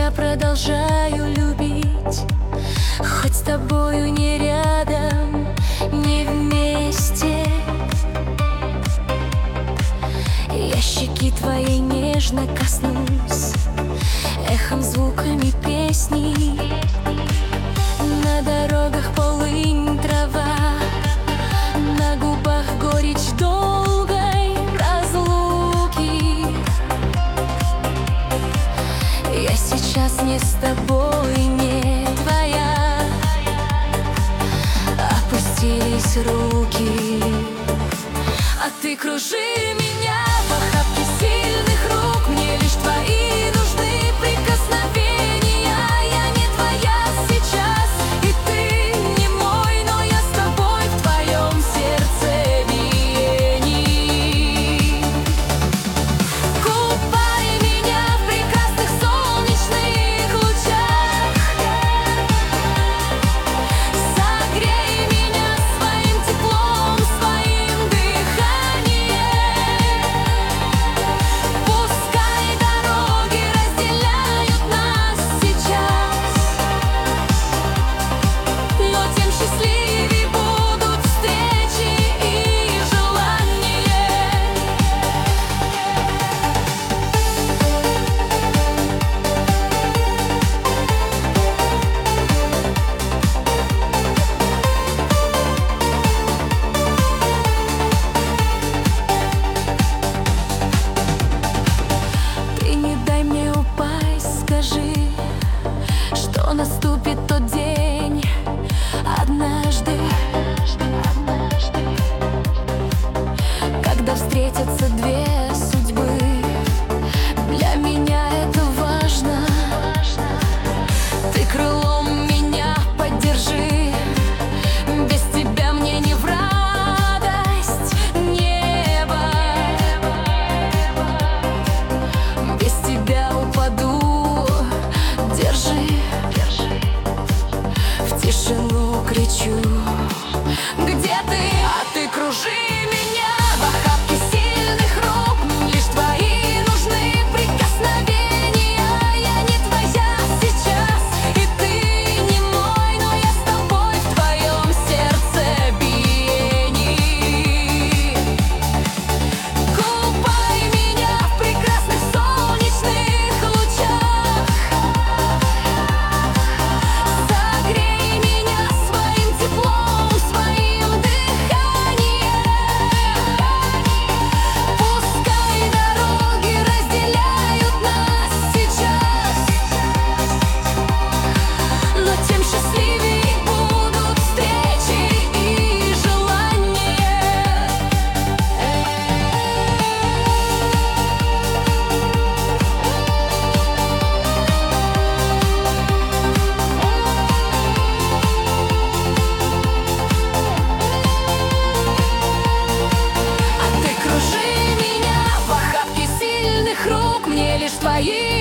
я продолжаю любить, хоть с тобою не рядом, не вместе. Я щеки твоей нежно коснусь, эхом, звуками песни. На дорогах полынь, трава, на губах горечь долгой разлуки. Я сейчас не с тобой, не твоя. Опустились руки, а ты кружи меня в охапке сильных рук. Мне лишь твои нужны прикосновения. Я не твоя сейчас, и ты не мой, но я с тобой в твоем сердцебиении. Купай меня в прекрасных солнечных лучах, согрей меня своим теплом, своим дыханием. Пускай дороги разделяют нас сейчас, но тем счастливее будут встречи и желания. Ты не дай мне упасть, скажи, что наступит тот день однажды, когда встретятся две судьбы. Для меня это важно. Ты крылом меня поддержи, без тебя мне не в радость небо. Без тебя упаду, держи. В тишину кричу: где ты? А ты кружи меня в охапке сильных рук. Лишь твои нужны прикосновения. Я не твоя сейчас, и ты не мой, но я с тобой в твоем сердцебиении. Купай меня в прекрасных солнечных лучах, согрей меня своим теплом, своим дыханием. Пускай дороги разделяют нас сейчас, но тем счастливее будут встречи и желания. А ты кружи меня в охапке сильных рук. Мне лишь твои